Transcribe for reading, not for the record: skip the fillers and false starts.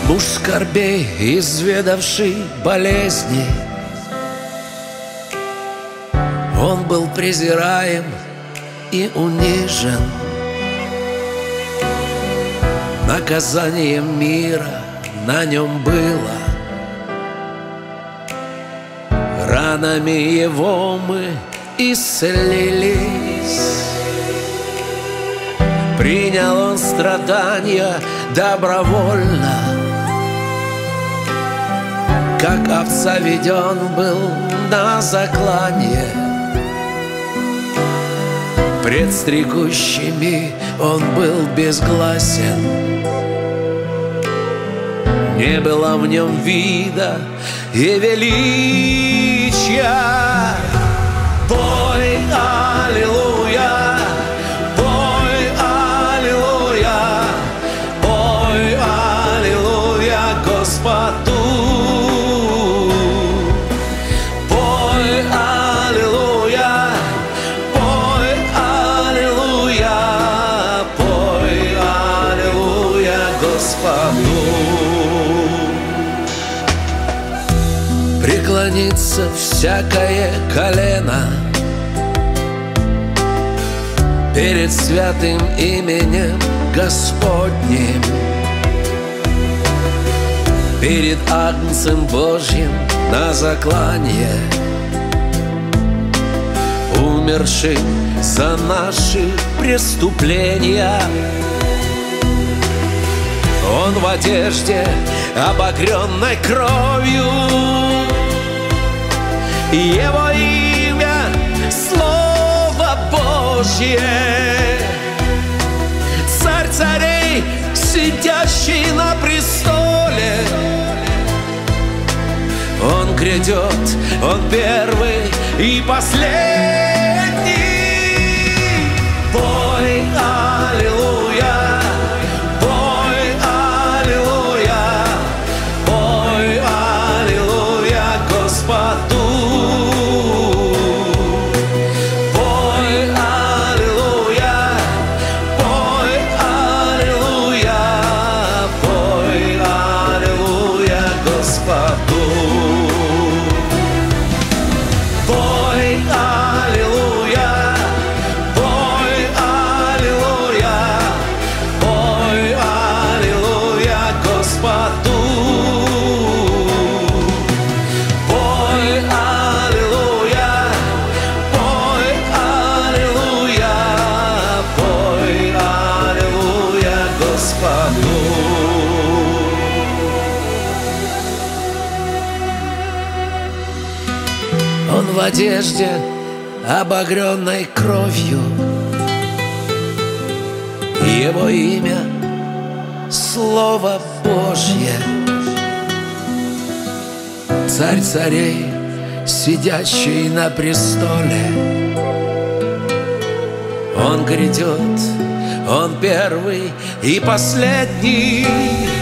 Муж скорбей, изведавший болезни, он был презираем и унижен. Наказанием мира на нем было, ранами его мы исцелились. Принял он страдания добровольно, как овца веден был на заклание. Пред стригущими он был безгласен, не было в нем вида и величия. Пой аллилуйя, пой аллилуйя, пой аллилуйя Господу. Пой аллилуйя, пой аллилуйя, пой аллилуйя Господу. Преклонится всякое колено перед святым именем Господним, перед Агнцем Божьим на заклание, умершим за наши преступления. Он в одежде, обогренной кровью, его имя — Слово Божье. Царь царей, сидящий на престоле, он грядет, он первый и последний. Пой аллилуйя, пой аллилуйя, пой аллилуйя Господу. Он в одежде, обогренной кровью, его имя — Слово Божье. Царь царей, сидящий на престоле, он грядет, он первый и последний.